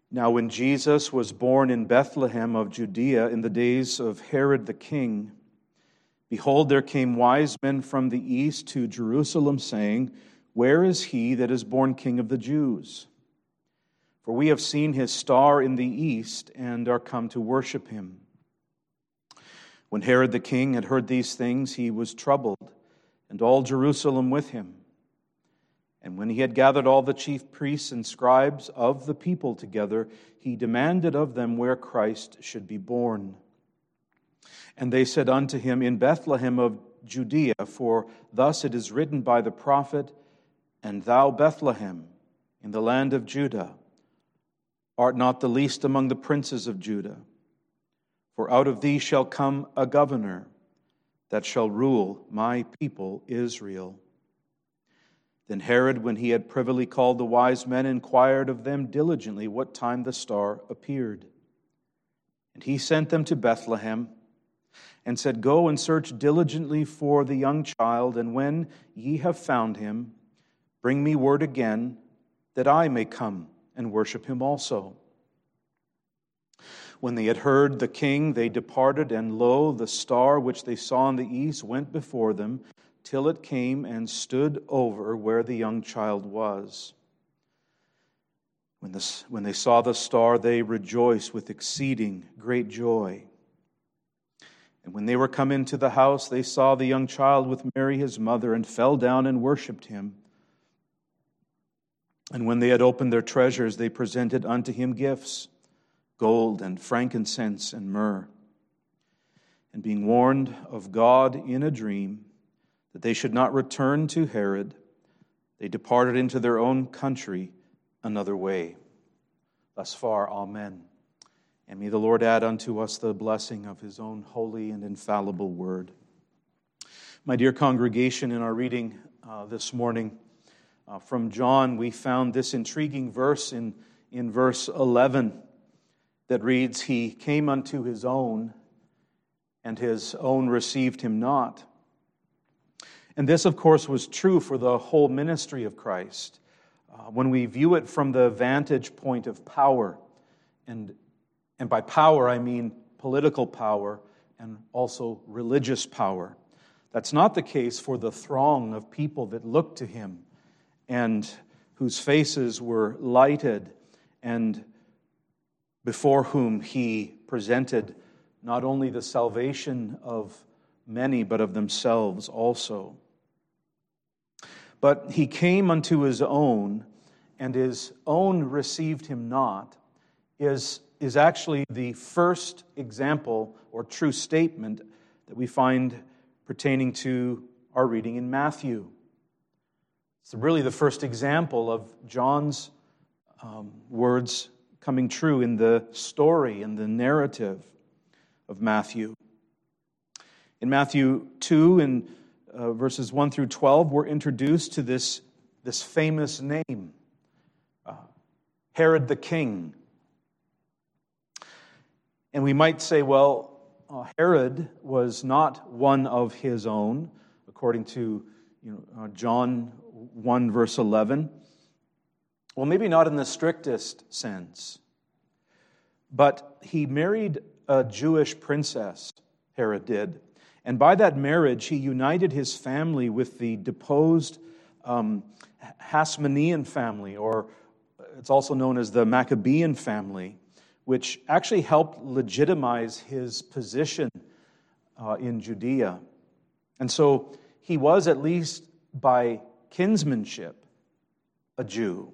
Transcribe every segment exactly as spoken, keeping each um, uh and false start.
Now when Jesus was born in Bethlehem of Judea in the days of Herod the king, behold, there came wise men from the east to Jerusalem, saying, Where is he that is born King of the Jews? For we have seen his star in the east, and are come to worship him. When Herod the king had heard these things, he was troubled, and all Jerusalem with him. And when he had gathered all the chief priests and scribes of the people together, he demanded of them where Christ should be born. And they said unto him, In Bethlehem of Judea, for thus it is written by the prophet, And thou, Bethlehem, in the land of Judah, art not the least among the princes of Judah. For out of thee shall come a governor that shall rule my people Israel. Then Herod, when he had privily called the wise men, inquired of them diligently what time the star appeared. And he sent them to Bethlehem, and said, Go and search diligently for the young child, and when ye have found him, bring me word again, that I may come and worship him also. When they had heard the king, they departed, and lo, the star which they saw in the east went before them, till it came and stood over where the young child was. When, this, when they saw the star, they rejoiced with exceeding great joy. And when they were come into the house, they saw the young child with Mary his mother, and fell down and worshipped him. And when they had opened their treasures, they presented unto him gifts, gold and frankincense and myrrh. And being warned of God in a dream, that they should not return to Herod, they departed into their own country another way. Thus far, amen. And may the Lord add unto us the blessing of his own holy and infallible word. My dear congregation, in our reading uh, this morning uh, from John, we found this intriguing verse in, in verse eleven that reads, He came unto his own, and his own received him not. And this, of course, was true for the whole ministry of Christ. Uh, when we view it from the vantage point of power, and, and by power I mean political power and also religious power. That's not the case for the throng of people that looked to him and whose faces were lighted and before whom he presented not only the salvation of many, but of themselves also. But he came unto his own, and his own received him not, is, is actually the first example or true statement that we find pertaining to our reading in Matthew. It's really the first example of John's um, words coming true in the story, in the narrative of Matthew. In Matthew two, in uh, verses one through twelve, we're introduced to this, this famous name, uh, Herod the king. And we might say, well, uh, Herod was not one of his own, according to you know, uh, John one, verse eleven. Well, maybe not in the strictest sense, but he married a Jewish princess, Herod did. And by that marriage, he united his family with the deposed um, Hasmonean family, or it's also known as the Maccabean family, which actually helped legitimize his position uh, in Judea. And so he was, at least by kinsmanship, a Jew.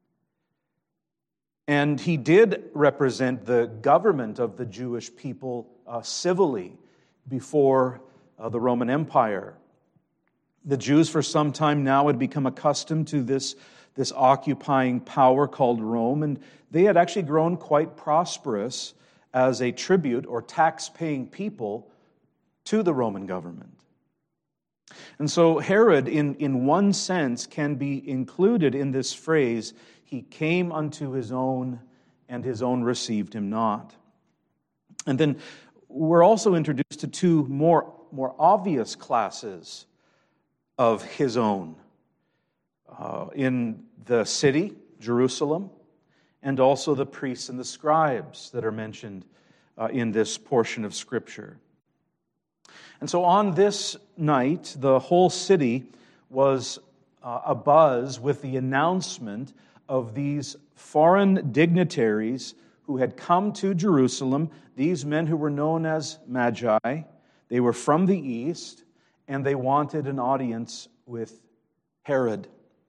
And he did represent the government of the Jewish people uh, civilly before uh, the Roman Empire. The Jews for some time now had become accustomed to this, this occupying power called Rome, and they had actually grown quite prosperous as a tribute or tax-paying people to the Roman government. And so Herod, in, in one sense, can be included in this phrase, he came unto his own, and his own received him not. And then we're also introduced to two more, more obvious classes of his own. Uh, in the city, Jerusalem, and also the priests and the scribes that are mentioned uh, in this portion of Scripture. And so on this night, the whole city was uh, abuzz with the announcement of these foreign dignitaries who had come to Jerusalem, these men who were known as Magi. They were from the east, and they wanted an audience with Herod.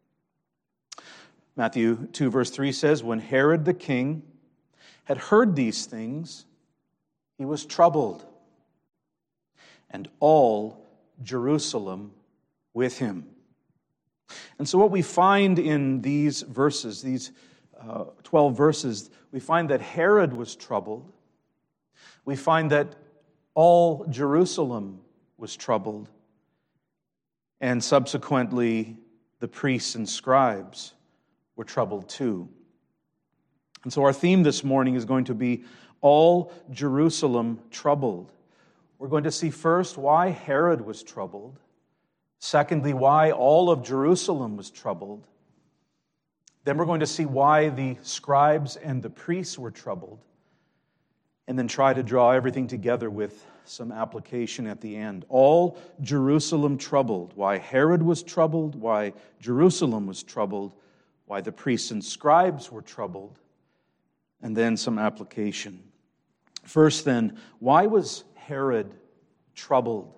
Matthew two, verse three says, when Herod the king had heard these things, he was troubled, and all Jerusalem with him. And so what we find in these verses, these uh, twelve verses, we find that Herod was troubled. We find that all Jerusalem was troubled. And subsequently, the priests and scribes were troubled too. And so our theme this morning is going to be all Jerusalem troubled. We're going to see first why Herod was troubled. Secondly, why all of Jerusalem was troubled. Then we're going to see why the scribes and the priests were troubled. And then try to draw everything together with some application at the end. All Jerusalem troubled. Why Herod was troubled, why Jerusalem was troubled, why the priests and scribes were troubled, and then some application. First then, why was Herod troubled?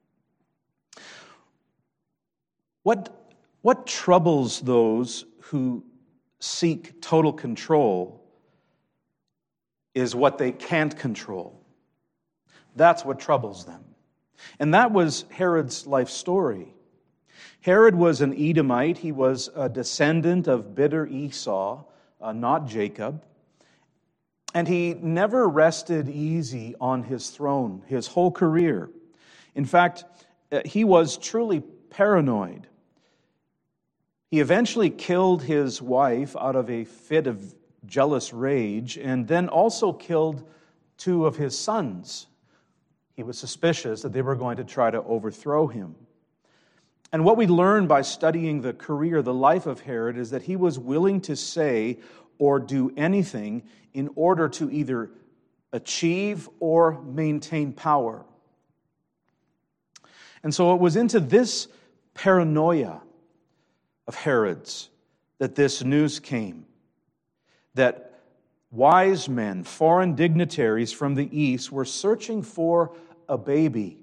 What, what troubles those who seek total control is what they can't control. That's what troubles them. And that was Herod's life story. Herod was an Edomite. He was a descendant of bitter Esau, uh, not Jacob. And he never rested easy on his throne his whole career. In fact, uh, he was truly paranoid. He eventually killed his wife out of a fit of jealous rage, and then also killed two of his sons. He was suspicious that they were going to try to overthrow him. And what we learn by studying the career, the life of Herod, is that he was willing to say or do anything in order to either achieve or maintain power. And so it was into this paranoia of Herod's that this news came, that wise men, foreign dignitaries from the east, were searching for a baby.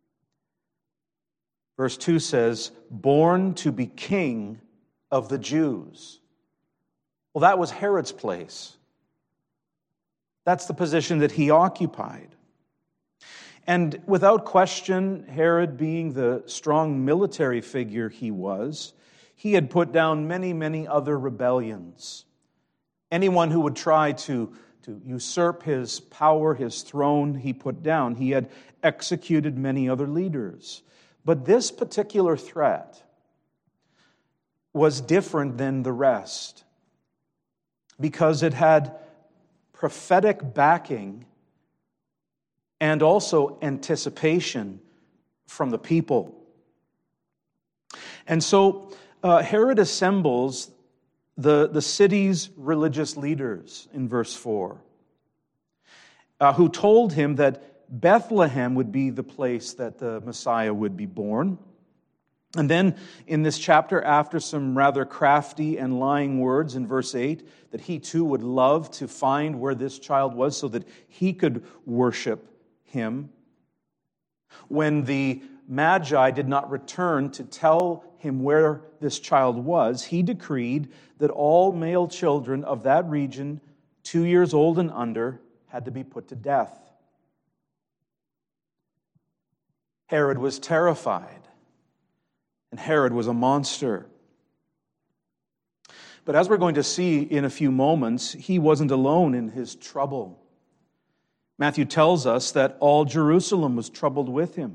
Verse two says, born to be king of the Jews. Well, that was Herod's place. That's the position that he occupied. And without question, Herod, being the strong military figure he was, he had put down many, many other rebellions. Anyone who would try to, to usurp his power, his throne, he put down. He had executed many other leaders. But this particular threat was different than the rest because it had prophetic backing and also anticipation from the people. And so uh, Herod assembles the, the city's religious leaders in verse four, uh, who told him that Bethlehem would be the place that the Messiah would be born. And then in this chapter, after some rather crafty and lying words in verse eight, that he too would love to find where this child was so that he could worship him. When the Magi did not return to tell him where this child was, he decreed that all male children of that region, two years old and under, had to be put to death. Herod was terrified, and Herod was a monster. But as we're going to see in a few moments, he wasn't alone in his trouble. Matthew tells us that all Jerusalem was troubled with him.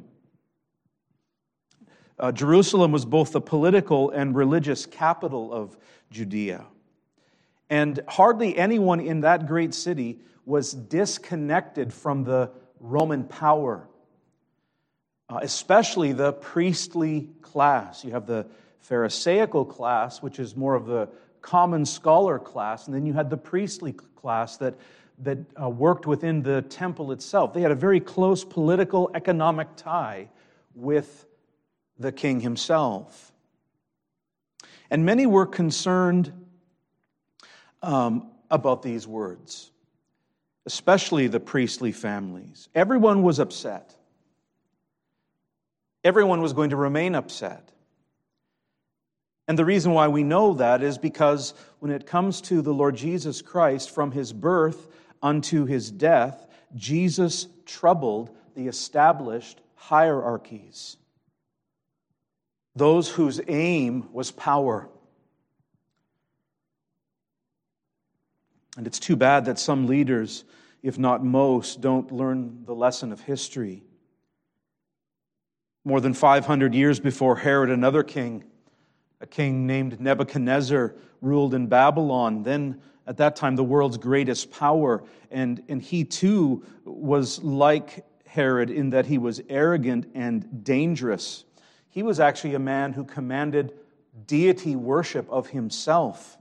Uh, Jerusalem was both the political and religious capital of Judea. And hardly anyone in that great city was disconnected from the Roman power, uh, especially the priestly class. You have the Pharisaical class, which is more of the common scholar class, and then you had the priestly class that, that uh, worked within the temple itself. They had a very close political, economic tie with the king himself. And many were concerned um, about these words, especially the priestly families. Everyone was upset. Everyone was going to remain upset. And the reason why we know that is because when it comes to the Lord Jesus Christ, from his birth unto his death, Jesus troubled the established hierarchies, those whose aim was power. And it's too bad that some leaders, if not most, don't learn the lesson of history. More than five hundred years before Herod, another king, a king named Nebuchadnezzar, ruled in Babylon, then at that time the world's greatest power. And, and he too was like Herod in that he was arrogant and dangerous. He was actually a man who commanded deity worship of himself.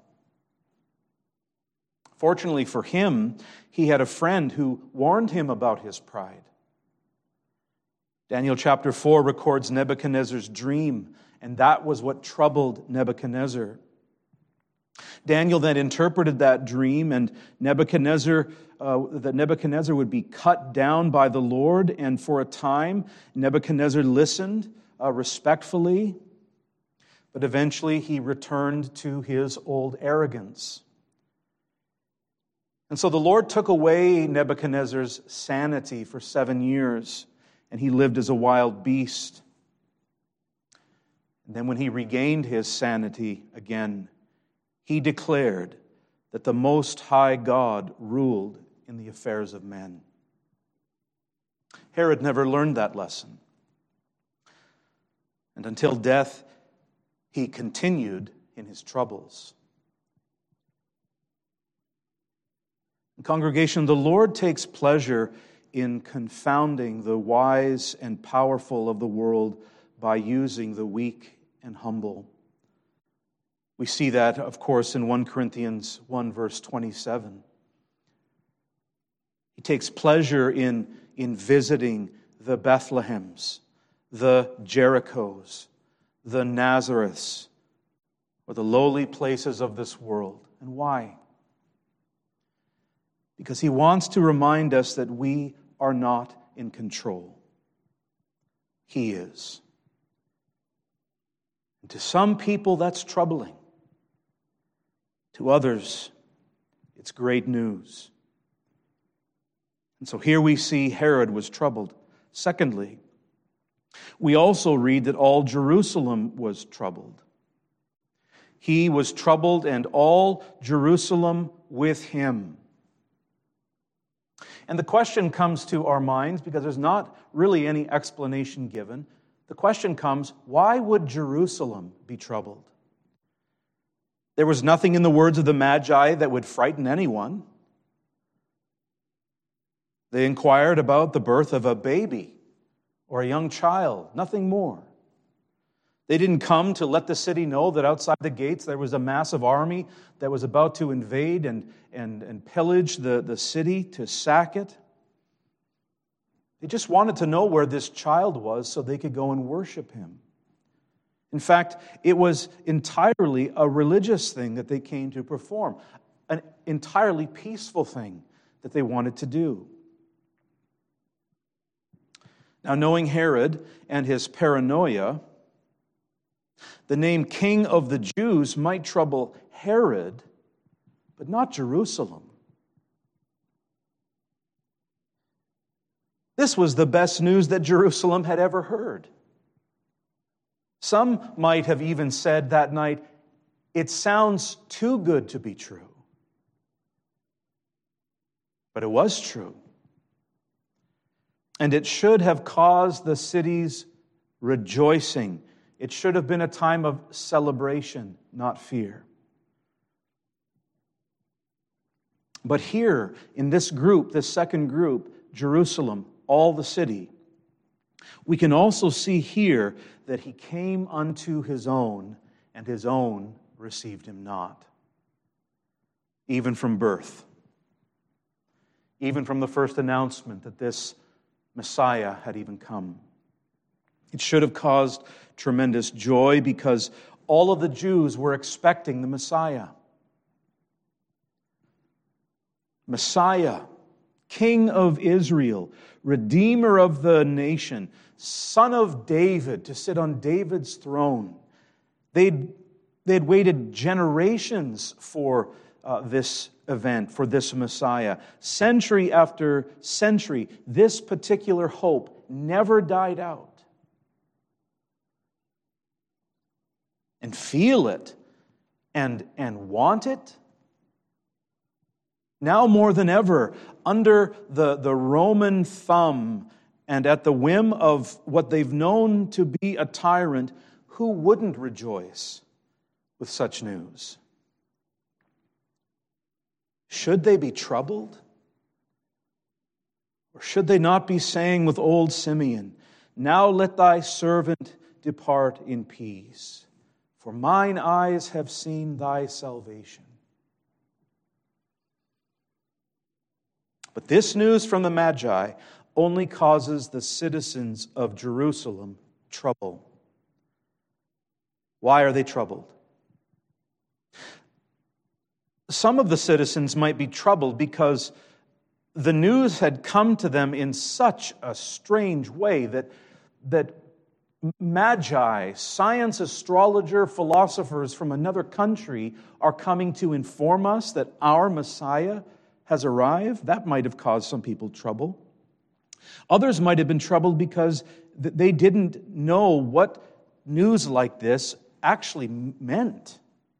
Fortunately for him, he had a friend who warned him about his pride. Daniel chapter four records Nebuchadnezzar's dream, and that was what troubled Nebuchadnezzar. Daniel then interpreted that dream, and Nebuchadnezzar, uh, that Nebuchadnezzar would be cut down by the Lord, and for a time, Nebuchadnezzar listened uh, respectfully, but eventually he returned to his old arrogance. And so the Lord took away Nebuchadnezzar's sanity for seven years, and he lived as a wild beast. And then when he regained his sanity again, he declared that the Most High God ruled in the affairs of men. Herod never learned that lesson. And until death, he continued in his troubles. Congregation, the Lord takes pleasure in confounding the wise and powerful of the world by using the weak and humble. We see that, of course, in First Corinthians one, verse twenty-seven. He takes pleasure in, in visiting the Bethlehems, the Jerichos, the Nazareths, or the lowly places of this world. And why? Because he wants to remind us that we are not in control. He is. And to some people, that's troubling. To others, it's great news. And so here we see Herod was troubled. Secondly, we also read that all Jerusalem was troubled. He was troubled, and all Jerusalem with him. And the question comes to our minds, because there's not really any explanation given. The question comes, why would Jerusalem be troubled? There was nothing in the words of the Magi that would frighten anyone. They inquired about the birth of a baby or a young child, nothing more. They didn't come to let the city know that outside the gates there was a massive army that was about to invade and, and, and pillage the, the city, to sack it. They just wanted to know where this child was so they could go and worship him. In fact, it was entirely a religious thing that they came to perform, an entirely peaceful thing that they wanted to do. Now, knowing Herod and his paranoia, the name King of the Jews might trouble Herod, but not Jerusalem. This was the best news that Jerusalem had ever heard. Some might have even said that night, it sounds too good to be true. But it was true. And it should have caused the city's rejoicing. It should have been a time of celebration, not fear. But here, in this group, this second group, Jerusalem, all the city, we can also see here that he came unto his own, and his own received him not. even from birth, even from the first announcement that this Messiah had even come. It should have caused tremendous joy because all of the Jews were expecting the Messiah. Messiah, King of Israel, Redeemer of the nation, Son of David, to sit on David's throne. They'd, they'd waited generations for uh, this event, for this Messiah. Century after century, this particular hope never died out. And feel it and, and want it. Now more than ever, under the, the Roman thumb and at the whim of what they've known to be a tyrant, who wouldn't rejoice with such news? Should they be troubled? Or should they not be saying with old Simeon, "Now let thy servant depart in peace, for mine eyes have seen thy salvation"? But this news from the Magi only causes the citizens of Jerusalem trouble. Why are they troubled? Some of the citizens might be troubled because the news had come to them in such a strange way that, that magi, science, astrologer, philosophers from another country are coming to inform us that our Messiah has arrived. That might have caused some people trouble. Others might have been troubled because they didn't know what news like this actually meant.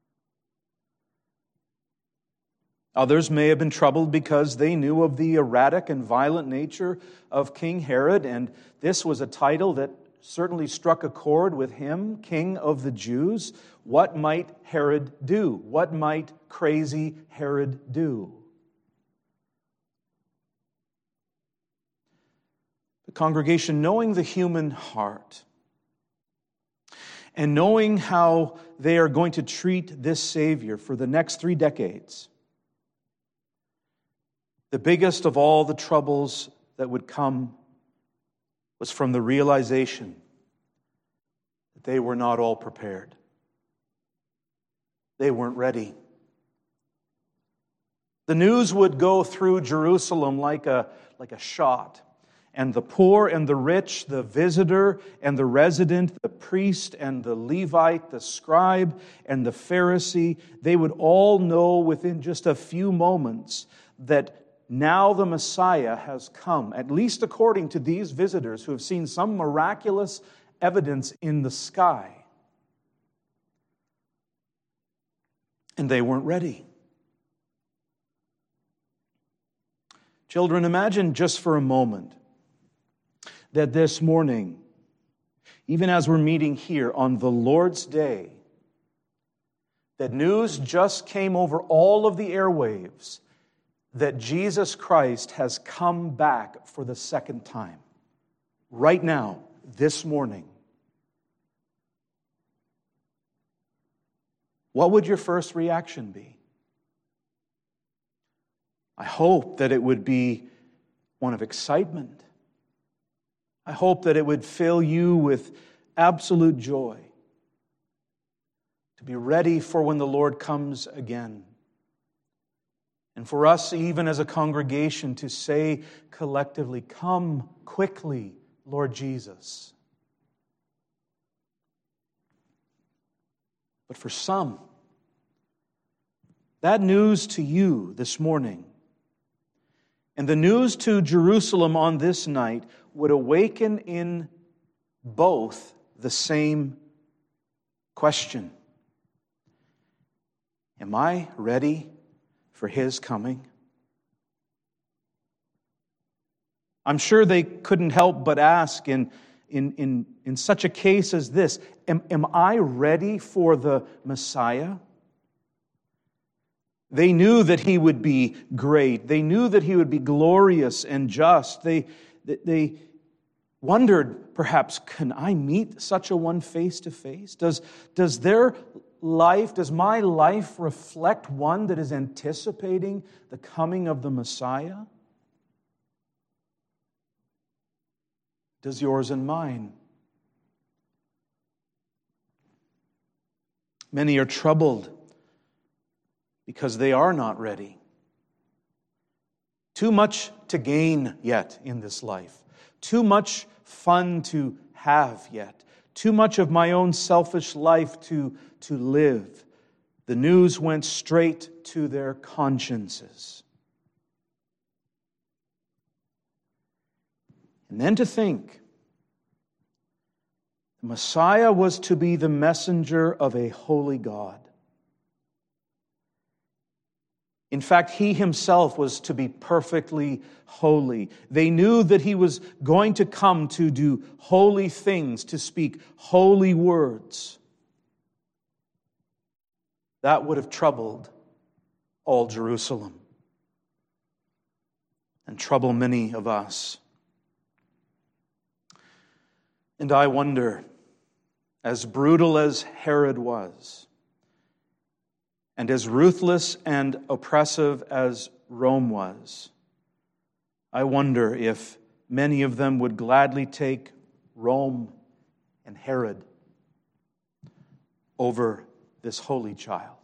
Others may have been troubled because they knew of the erratic and violent nature of King Herod, and this was a title that certainly struck a chord with him, King of the Jews. What might Herod do? What might crazy Herod do? The congregation, knowing the human heart and knowing how they are going to treat this Savior for the next three decades, the biggest of all the troubles that would come was from the realization that they were not all prepared. They weren't ready. The news would go through Jerusalem like a, like a shot. And the poor and the rich, the visitor and the resident, the priest and the Levite, the scribe and the Pharisee, they would all know within just a few moments that now the Messiah has come, at least according to these visitors who have seen some miraculous evidence in the sky. And they weren't ready. Children, imagine just for a moment that this morning, even as we're meeting here on the Lord's Day, that news just came over all of the airwaves that Jesus Christ has come back for the second time. Right now, this morning. What would your first reaction be? I hope that it would be one of excitement. I hope that it would fill you with absolute joy to be ready for when the Lord comes again. And for us, even as a congregation, to say collectively, "Come quickly, Lord Jesus." But for some, that news to you this morning and the news to Jerusalem on this night would awaken in both the same question. Am I ready for His coming? I'm sure they couldn't help but ask in, in, in, in such a case as this, am, am I ready for the Messiah? They knew that He would be great. They knew that He would be glorious and just. They, they wondered, perhaps, can I meet such a one face to face? Does, does their life, does my life reflect one that is anticipating the coming of the Messiah? Does yours and mine? Many are troubled because they are not ready. Too much to gain yet in this life. Too much fun to have yet. Too much of my own selfish life to, to live. The news went straight to their consciences. And then to think, the Messiah was to be the messenger of a holy God. In fact, he himself was to be perfectly holy. They knew that he was going to come to do holy things, to speak holy words. That would have troubled all Jerusalem and trouble many of us. And I wonder, as brutal as Herod was, and as ruthless and oppressive as Rome was, I wonder if many of them would gladly take Rome and Herod over this holy child.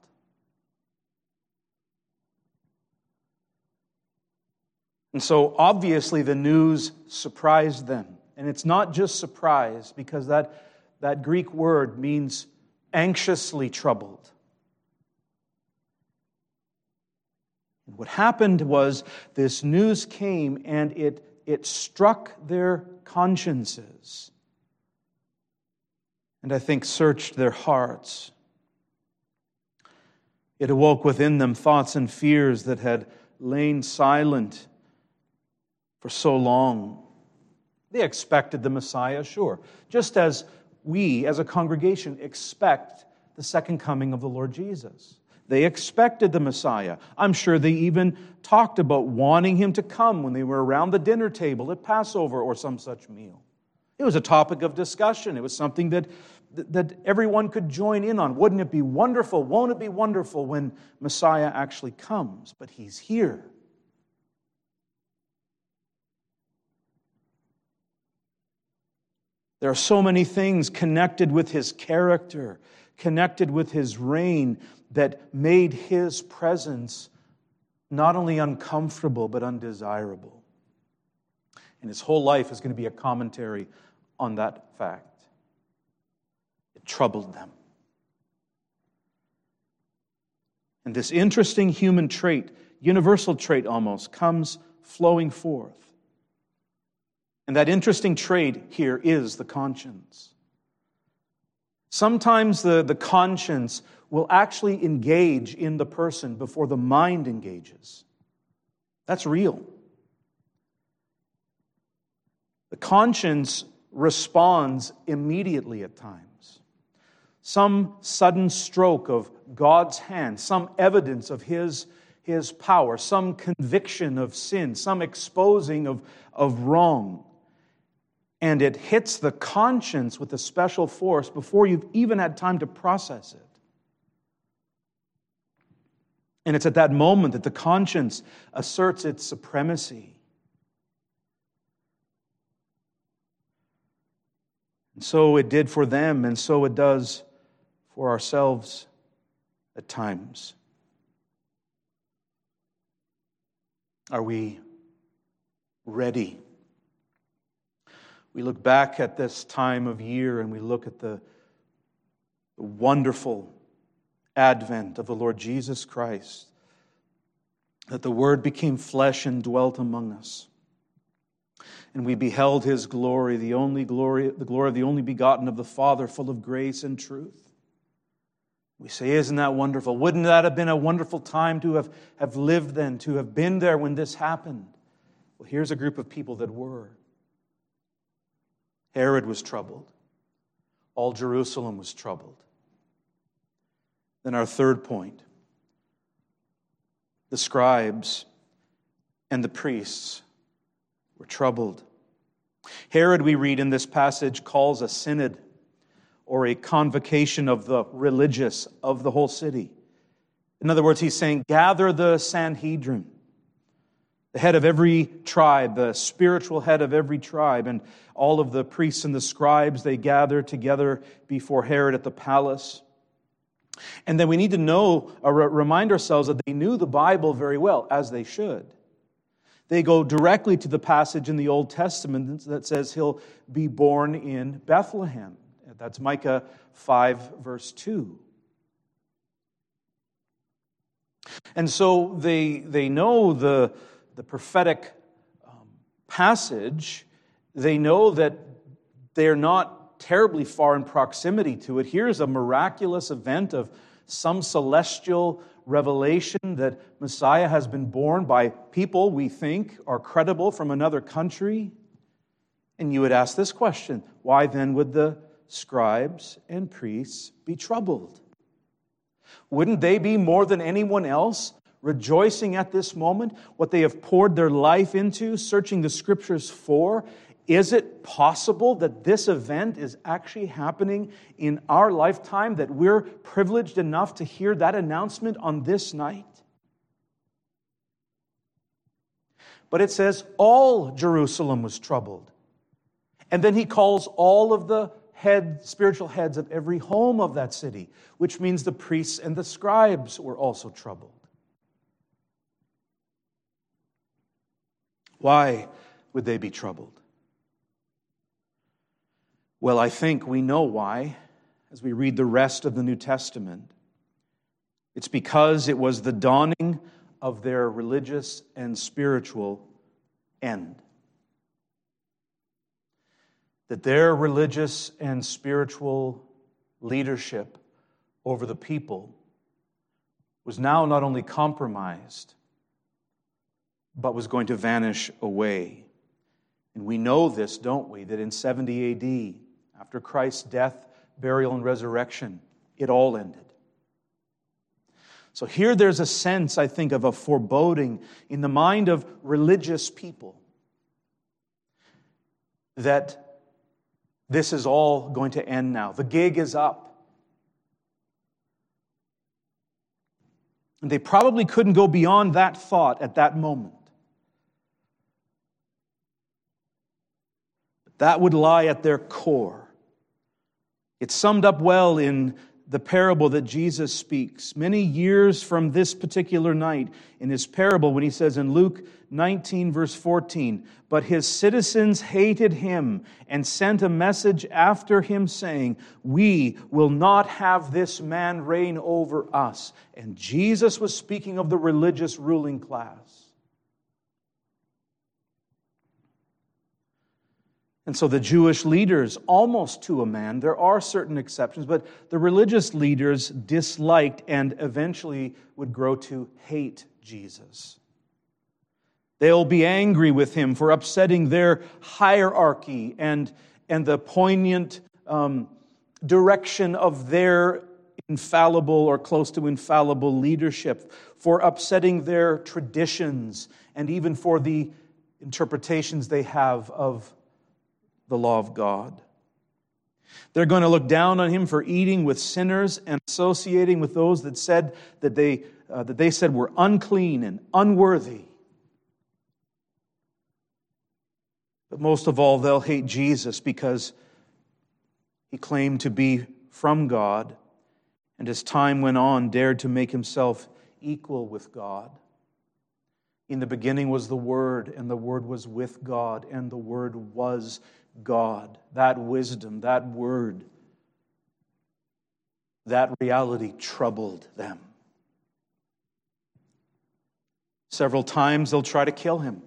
And so obviously the news surprised them. And it's not just surprise, because that, that Greek word means anxiously troubled. And what happened was this news came and it, it struck their consciences. And I think searched their hearts. It awoke within them thoughts and fears that had lain silent for so long. They expected the Messiah, sure. Just as we, as a congregation, expect the second coming of the Lord Jesus. They expected the Messiah. I'm sure they even talked about wanting him to come when they were around the dinner table at Passover or some such meal. It was a topic of discussion. It was something that, that everyone could join in on. Wouldn't it be wonderful? Won't it be wonderful when Messiah actually comes? But he's here. There are so many things connected with his character, connected with his reign, that made his presence not only uncomfortable, but undesirable. And his whole life is going to be a commentary on that fact. It troubled them. And this interesting human trait, universal trait almost, comes flowing forth. And that interesting trait here is the conscience. Sometimes the, the conscience will actually engage in the person before the mind engages. That's real. The conscience responds immediately at times. Some sudden stroke of God's hand, some evidence of His, His power, some conviction of sin, some exposing of, of wrong. And it hits the conscience with a special force before you've even had time to process it. And it's at that moment that the conscience asserts its supremacy. And so it did for them, and so it does for ourselves at times. Are we ready? We look back at this time of year and we look at the, the wonderful advent of the Lord Jesus Christ, that the Word became flesh and dwelt among us. And we beheld His glory, the only glory, the glory of the only begotten of the Father, full of grace and truth. We say, isn't that wonderful? Wouldn't that have been a wonderful time to have, have lived then, to have been there when this happened? Well, here's a group of people that were. Herod was troubled. All Jerusalem was troubled. Then our third point, the scribes and the priests were troubled. Herod, we read in this passage, calls a synod, or a convocation of the religious of the whole city. In other words, he's saying, gather the Sanhedrin, the head of every tribe, the spiritual head of every tribe, and all of the priests and the scribes, they gather together before Herod at the palace. And then we need to know, or remind ourselves that they knew the Bible very well, as they should. They go directly to the passage in the Old Testament that says he'll be born in Bethlehem. That's Micah five, verse two. And so they, they know the, the prophetic um, passage. They know that they're not terribly far in proximity to it. Here's a miraculous event of some celestial revelation that Messiah has been born by people we think are credible from another country. And you would ask this question, why then would the scribes and priests be troubled? Wouldn't they be more than anyone else rejoicing at this moment, what they have poured their life into, searching the Scriptures for? Is it possible that this event is actually happening in our lifetime, that we're privileged enough to hear that announcement on this night? But it says all Jerusalem was troubled. And then he calls all of the head, spiritual heads of every home of that city, which means the priests and the scribes were also troubled. Why would they be troubled? Well, I think we know why as we read the rest of the New Testament. It's because it was the dawning of their religious and spiritual end. That their religious and spiritual leadership over the people was now not only compromised, but was going to vanish away. And we know this, don't we, that in seventy A D, after Christ's death, burial, and resurrection, it all ended. So here there's a sense, I think, of a foreboding in the mind of religious people that this is all going to end now. The gig is up. And they probably couldn't go beyond that thought at that moment. But that would lie at their core. It's summed up well in the parable that Jesus speaks many years from this particular night in his parable when he says in Luke nineteen, verse fourteen, "But his citizens hated him and sent a message after him saying, 'We will not have this man reign over us.'" And Jesus was speaking of the religious ruling class. And so the Jewish leaders, almost to a man, there are certain exceptions, but the religious leaders disliked and eventually would grow to hate Jesus. They'll be angry with him for upsetting their hierarchy and, and the poignant um, direction of their infallible or close to infallible leadership, for upsetting their traditions, and even for the interpretations they have of the law of God. They're going to look down on him for eating with sinners and associating with those that said that they uh, that they said were unclean and unworthy. But most of all, they'll hate Jesus because he claimed to be from God, and as time went on, dared to make himself equal with God. In the beginning was the Word, and the Word was with God, and the Word was God. That wisdom, that word, that reality troubled them. Several times they'll try to kill him.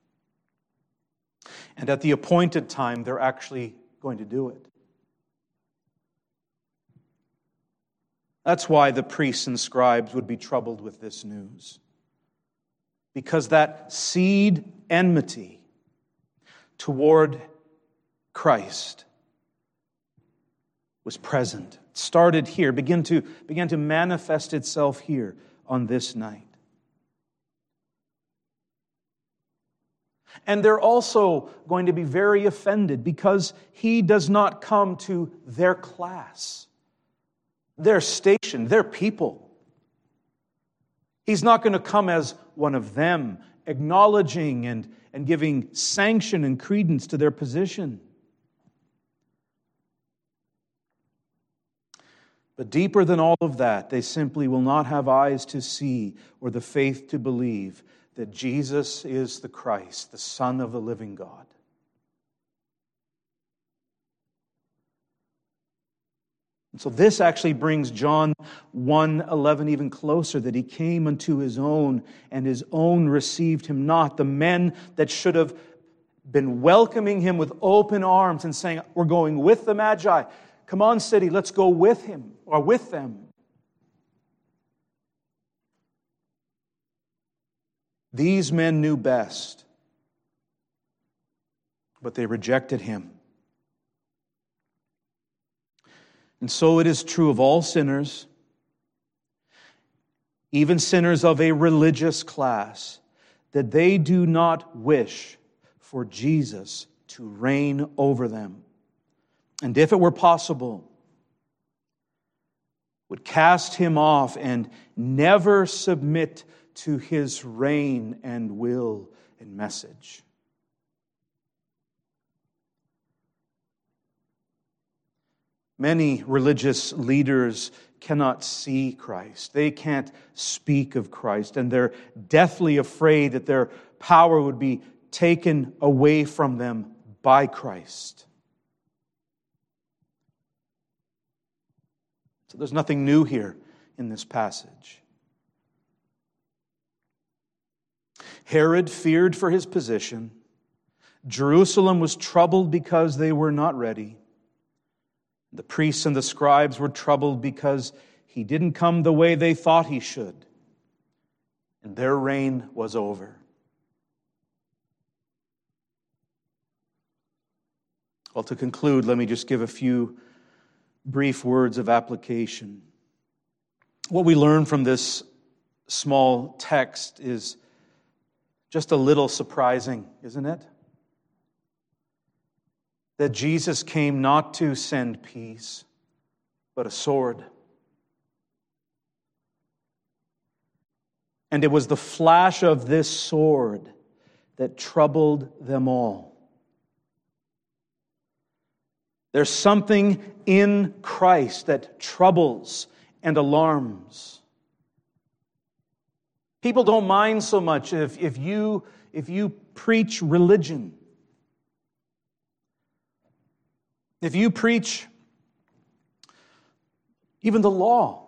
And at the appointed time, they're actually going to do it. That's why the priests and scribes would be troubled with this news. Because that seed enmity toward Christ was present. It started here, began to, began to manifest itself here on this night. And they're also going to be very offended because he does not come to their class, their station, their people. He's not going to come as one of them, acknowledging and, and giving sanction and credence to their position. But deeper than all of that, they simply will not have eyes to see or the faith to believe that Jesus is the Christ, the Son of the living God. And so this actually brings John one eleven even closer, that he came unto his own, and his own received him not. The men that should have been welcoming him with open arms and saying, we're going with the Magi. Come on, city, let's go with him or with them. These men knew best, but they rejected him. And so it is true of all sinners, even sinners of a religious class, that they do not wish for Jesus to reign over them. And if it were possible, would cast him off and never submit to his reign and will and message. Many religious leaders cannot see Christ. They can't speak of Christ, and they're deathly afraid that their power would be taken away from them by Christ. So there's nothing new here in this passage. Herod feared for his position. Jerusalem was troubled because they were not ready. The priests and the scribes were troubled because he didn't come the way they thought he should. And their reign was over. Well, to conclude, let me just give a few brief words of application. What we learn from this small text is just a little surprising, isn't it? That Jesus came not to send peace, but a sword. And it was the flash of this sword that troubled them all. There's something in Christ that troubles and alarms. People don't mind so much if, if you if you preach religion. If you preach even the law.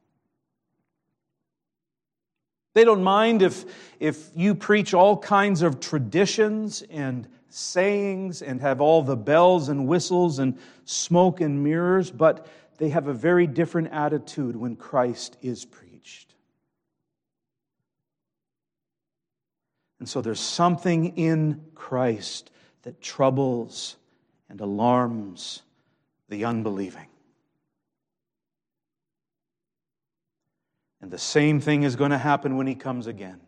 They don't mind if, if you preach all kinds of traditions and sayings and have all the bells and whistles and smoke and mirrors, but they have a very different attitude when Christ is preached. And so there's something in Christ that troubles and alarms the unbelieving. And the same thing is going to happen when he comes again.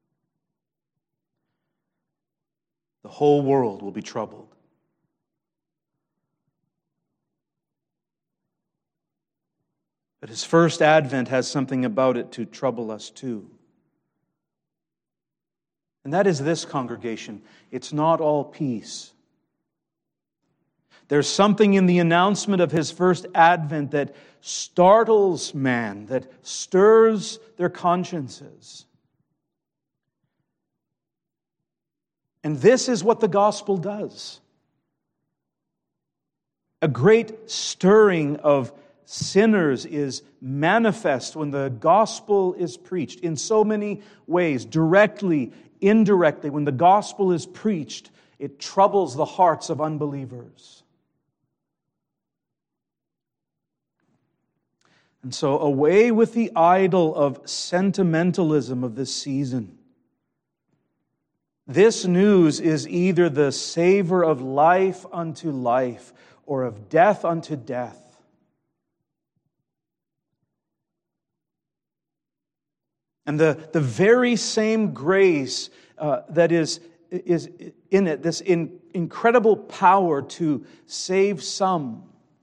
The whole world will be troubled. But his first advent has something about it to trouble us too. And that is this, congregation. It's not all peace. There's something in the announcement of his first advent that startles man, that stirs their consciences. And this is what the gospel does. A great stirring of sinners is manifest when the gospel is preached in so many ways, directly, indirectly. When the gospel is preached, it troubles the hearts of unbelievers. And so away with the idol of sentimentalism of this season. This news is either the savor of life unto life or of death unto death. And the, the very same grace uh, that is is in it, this in, incredible power to save some,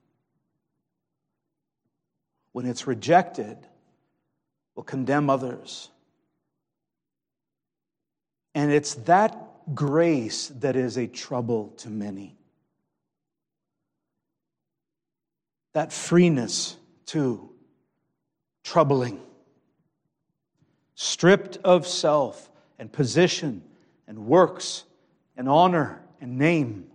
when it's rejected, will condemn others. And it's that grace that is a trouble to many. That freeness, too, troubling. Stripped of self and position and works and honor and name.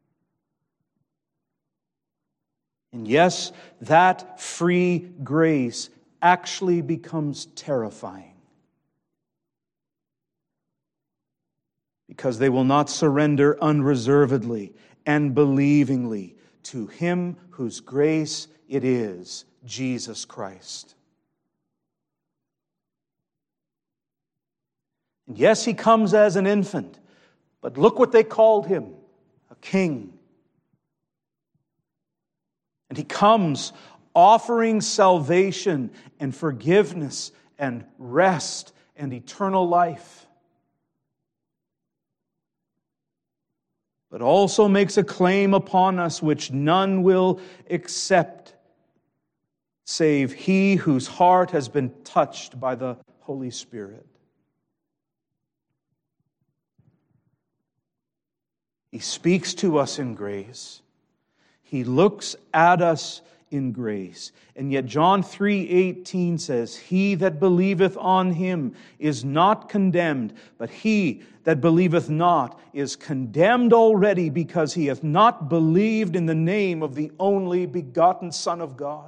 And yes, that free grace actually becomes terrifying, because they will not surrender unreservedly and believingly to Him whose grace it is, Jesus Christ. And yes, He comes as an infant, but look what they called Him, a king. And He comes offering salvation and forgiveness and rest and eternal life, but also makes a claim upon us which none will accept, save he whose heart has been touched by the Holy Spirit. He speaks to us in grace. He looks at us in grace. And yet John three eighteen says, "He that believeth on Him is not condemned, but he that believeth not is condemned already, because he hath not believed in the name of the only begotten Son of God."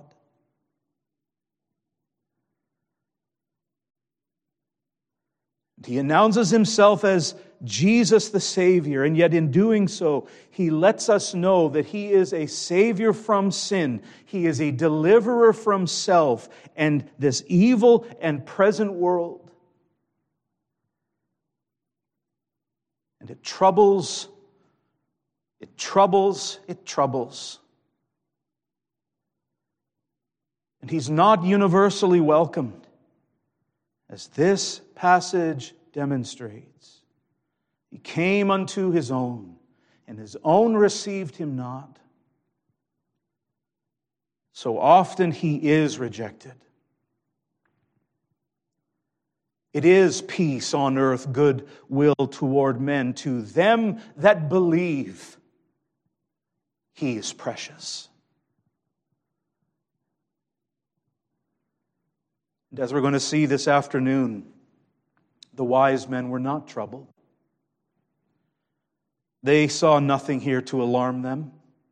He announces Himself as Jesus the Savior, and yet in doing so, He lets us know that He is a Savior from sin. He is a deliverer from self and this evil and present world. And it troubles, it troubles, it troubles. And He's not universally welcomed, as this passage demonstrates. He came unto His own, and His own received Him not. So often He is rejected. It is peace on earth, good will toward men. To them that believe, He is precious. And as we're going to see this afternoon, the wise men were not troubled. They saw nothing here to alarm them.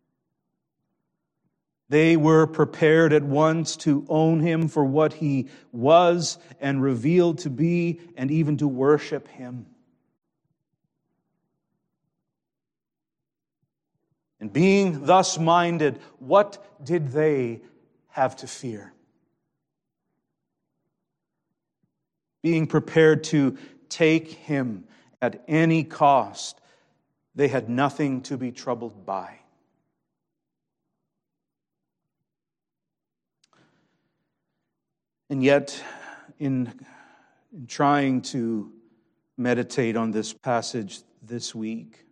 They were prepared at once to own Him for what He was and revealed to be, and even to worship Him. And being thus minded, what did they have to fear? Being prepared to take Him at any cost, they had nothing to be troubled by. And yet, in, in trying to meditate on this passage this week,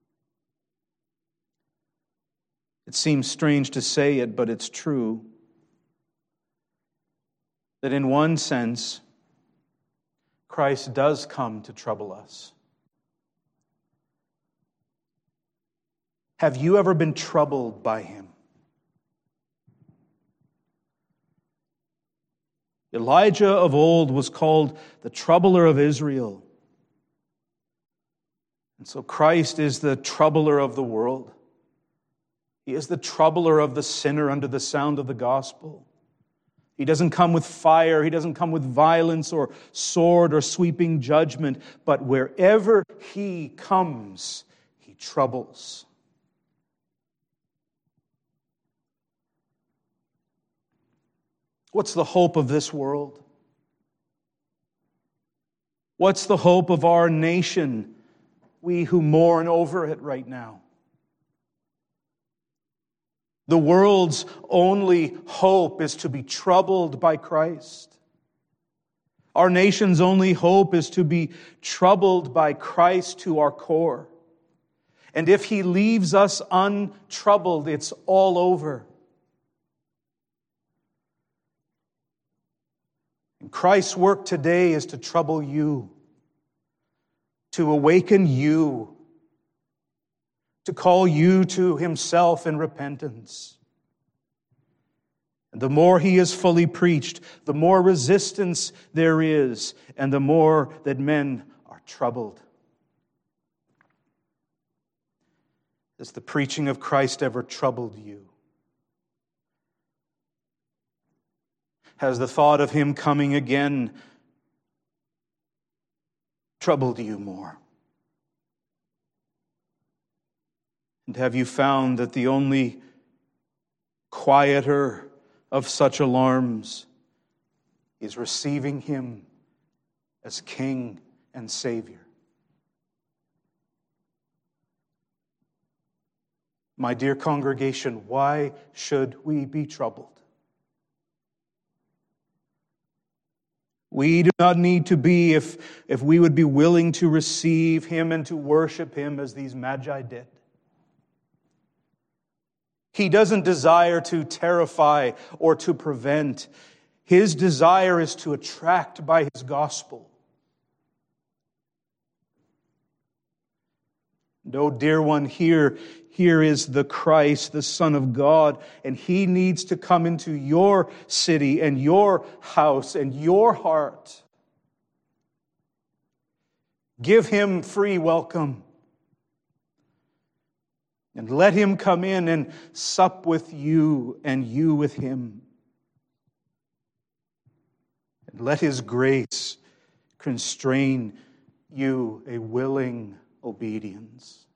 it seems strange to say it, but it's true, that in one sense, Christ does come to trouble us. Have you ever been troubled by Him? Elijah of old was called the troubler of Israel. And so Christ is the troubler of the world. He is the troubler of the sinner under the sound of the gospel. He doesn't come with fire. He doesn't come with violence or sword or sweeping judgment. But wherever He comes, He troubles. What's the hope of this world? What's the hope of our nation, we who mourn over it right now? The world's only hope is to be troubled by Christ. Our nation's only hope is to be troubled by Christ to our core. And if He leaves us untroubled, it's all over. And Christ's work today is to trouble you, to awaken you, to call you to Himself in repentance. And the more He is fully preached, the more resistance there is, and the more that men are troubled. Has the preaching of Christ ever troubled you? Has the thought of Him coming again troubled you more? And have you found that the only quieter of such alarms is receiving Him as King and Savior? My dear congregation, why should we be troubled? We do not need to be if, if we would be willing to receive Him and to worship Him as these Magi did. He doesn't desire to terrify or to prevent. His desire is to attract by His gospel. No, dear one, here, here is the Christ, the Son of God, and He needs to come into your city and your house and your heart. Give Him free welcome. And let Him come in and sup with you and you with Him. And let His grace constrain you a willing obedience.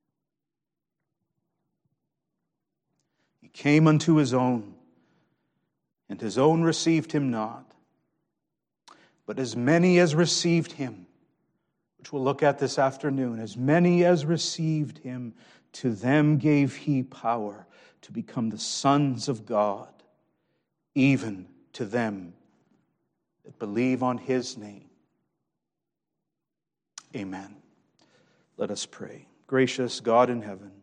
He came unto His own, and His own received Him not. But as many as received Him, which we'll look at this afternoon, as many as received Him, to them gave He power to become the sons of God, even to them that believe on His name. Amen. Let us pray. Gracious God in heaven,